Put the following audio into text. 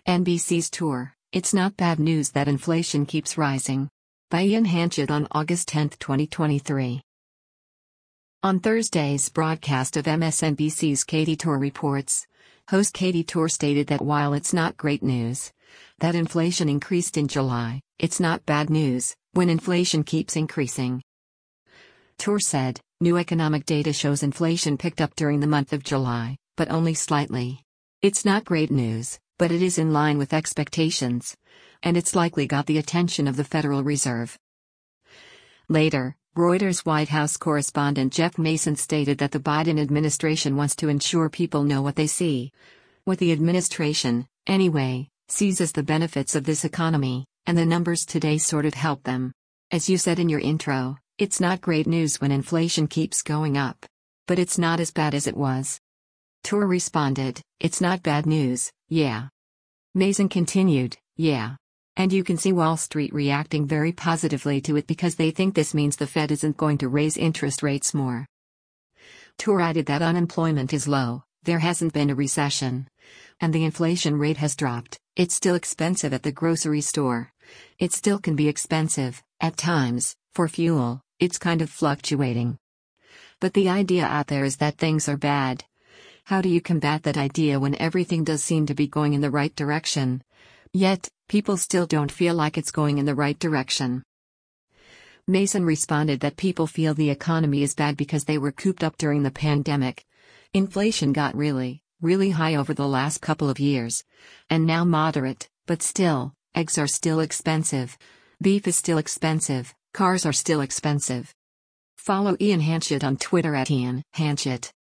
NBC's tour, It's Not Bad News That Inflation Keeps Rising. By Ian Hanchett on August 10, 2023. On Thursday's broadcast of MSNBC's Katy Tur Reports, host Katy Tur stated that while it's not great news that inflation increased in July, it's not bad news when inflation keeps increasing. Tur said, new economic data shows inflation picked up during the month of July, but only slightly. It's not great news, but it is in line with expectations, and it's likely got the attention of the Federal Reserve. Later, Reuters White House correspondent Jeff Mason stated that the Biden administration wants to ensure people know what they see. What the administration, anyway, sees as the benefits of this economy, and the numbers today sort of help them. As you said in your intro, it's not great news when inflation keeps going up. But it's not as bad as it was. Tur responded, it's not bad news, yeah. Mason continued, yeah. And you can see Wall Street reacting very positively to it because they think this means the Fed isn't going to raise interest rates more. Tur added that unemployment is low, there hasn't been a recession. And the inflation rate has dropped. It's still expensive at the grocery store. It still can be expensive, at times, for fuel, it's kind of fluctuating. But the idea out there is that things are bad. How do you combat that idea when everything does seem to be going in the right direction? Yet, people still don't feel like it's going in the right direction. Mason responded that people feel the economy is bad because they were cooped up during the pandemic. Inflation got really high over the last couple of years. And now moderate, but still, eggs are still expensive. Beef is still expensive, cars are still expensive. Follow Ian Hanchett on Twitter @Ian Hanchett.